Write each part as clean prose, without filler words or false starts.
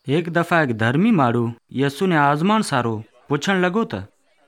एक दफ़ा एक धर्मी माण्हू यसु ने आज़माण सारो पुछण लॻो त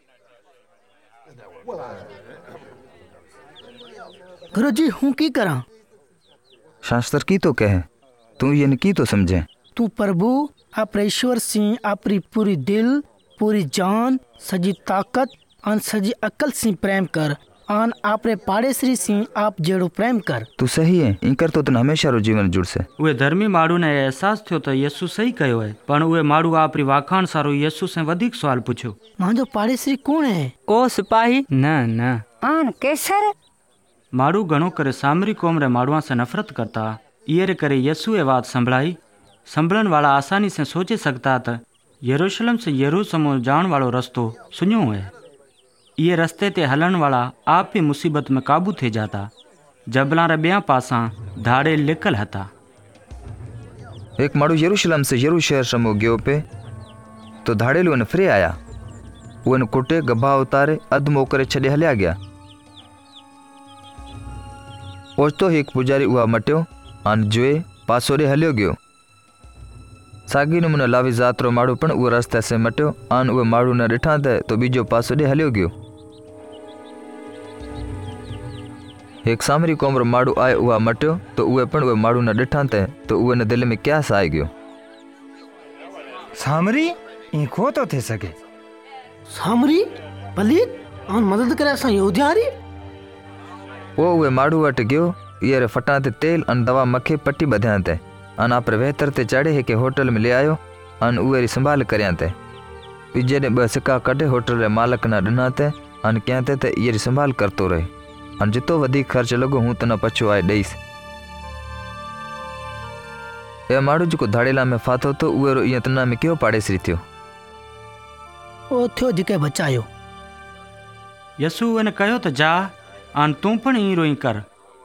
गुरु जी हूँ की करा? शास्त्र की तो कहे, तू ये की तो समझे? तू प्रभु अपने ईश्वर सिंह अपनी पूरी दिल, पूरी जान, सजी ताकत और सजी अकल से प्रेम कर और अपने पाड़ेसरी सिंह आप जेड़ो प्रेम कर। तू सही है, इंकर तो तन हमेशा रो जीवन जुड़ से। उहे धर्मी माण्हू ने एहसास थियो त यसु सही कयो है, पण उहे माण्हू आपरी वाखाण सारो यसु से वधीक सवाल पुछियो। मांजो पाड़ेसरी कौन है? ओ सिपाही न आन कैसर। माण्हू घणो करे सामरी क़ौम रे माण्हुआ से नफ़रत करता। इहे करे यसु ए बात संभळाई। संभळण वाला आसानी से सोचे सकता त यरूशलेम से यरूशलेम जाण वालो रस्तो सुञो है। ये रस्ते ते हलण वाला आप ही मुसीबत में काबू थे जाता। जबलां रे ॿिया पासा धाड़े लिकल हता। एक माण्हू यरूशलेम से यरूशलेम गयो पे तो धाड़ेलू ने फिरे आया। उन कुटे गभा उतारे अध मोकरे छॾे हलिया गया। ओचतो एक पुजारी उहा मटियो अन जोए पासो ॾे हलियो गयो। साॻी नमूने लावी ज़ात रो माण्हू पण उहो रस्ते से मटियो अन उहे माण्हू न ॾिठा तो बीजो पासो ॾे हलियो गयो। एक सामरी क़ौम रो माण्हू आयो, उहा मटियो तो उहे पण उहे माण्हू न ॾिठा तो उहे न दिल में क्यास आई गयो। सामरी इंखो तो थे सके। सामरी पलीत और मदद करे असां यहूदियारी। वो उहे माण्हू वटि गयो। इहे रे फटां ते तेल अन दवा मखे पट्टी ॿधियां ते अन आपरे वेहतर ते चढ़े हिक होटल में ले आयो अन उहे री संभाल करियां ते। जॾहिं 2 सिक्का कढे होटल रे मालिक न ॾिना ते अन कयां ते इहे री संभाल करतो रहे। अन जितो वधीक ख़र्च लॻो हूं त न पछो आहे ॾेईसि। ए माण्हू जेको धाड़ेला में फाथो तो उहे रो इएं तना में कयो पाड़ेसरी थियो। ओ थियो जेके बचायो। यसु ने कयो त जा अन तू पण ई रोई कर।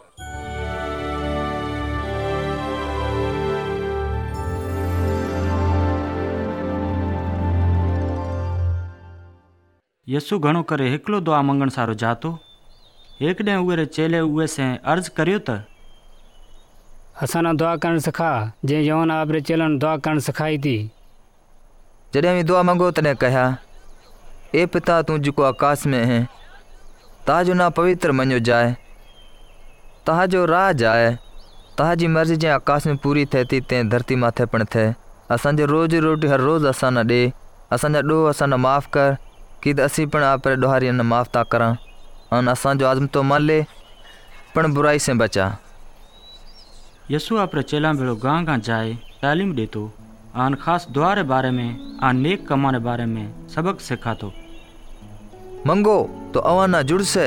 यसु घणो करे हिकिलो दुआ मंगण सारो जातो। एक ॾें उहे चेले उहे से अर्ज करियो त असां ना दुआ करण सिखा जे यौन आपरे चेलन दुआ करण सिखाई थी। जॾहिं भी दुआ मंगो तॾहिं कहा, ए पिता तू जेको आकाश में है, ताजो ना पवित्र मञो जाए, ताजो राज आए, ताजी मर्ज़ी जे आकाश में पूरी थे थी ते धरती माथे पण थे। असांजो रोज रोटी हर रोज़ असां न ॾे। असांजा ॾोह असां न माफ़ कर कि त असीं पण आपरे ॾोहारियन न माफ़ था करां। अन असांजो आज़मतो माले पण बुराई से बचा। यसु आपरे चेला भेड़ो गांव गांव जाए तालीम देतो आन खास दुआ रे बारे में आन नेक कमा रे बारे में सबक सिखातो। मंगो तो अवां ना जुड़से,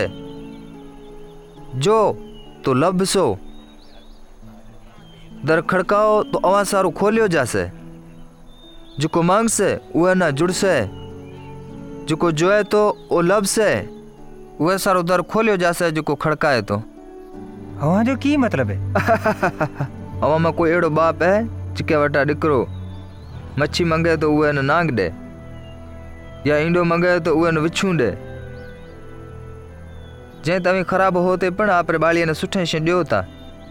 जो तो लभसो, दर खड़काओ तो अवां सारो खोलियो जासे। जिको मांगसे उहे ना जुड़से, जिको जोए तो ओ लभसे, उहे सारो दर खोलियो जासे। जिको खड़काए तो अवां जो की मतलब है? अवां में कोई एड़ो बाप है जिके वटा डिकरो मच्छी मंगे तो उहे न नांग दे, या ईंडो मंगे तो उहे न विछू दे। जे तव्हीं ख़राब होते पण आपरे बाळीअ ने सुठे शइ ॾियो था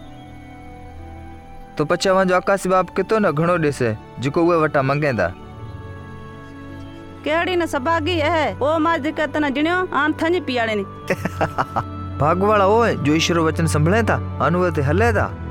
तो पछी अवां जो आकाशी बाप कितो न घणो ॾिसे जेको उहे वटा मंगेंदा। केड़ी न सभागी है ओ मां दिक्कत न जिणियो आन थंज पियाड़े ने। भागवाला ओए जो ईश्वर वचन संभळे था अन उहे ते हले था।